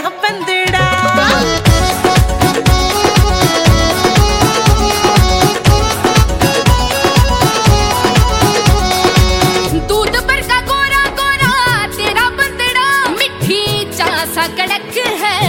बंदड़ा। दूध पर का गोरा गोरा तेरा बंदड़ा, मिठी चा सा कड़क है।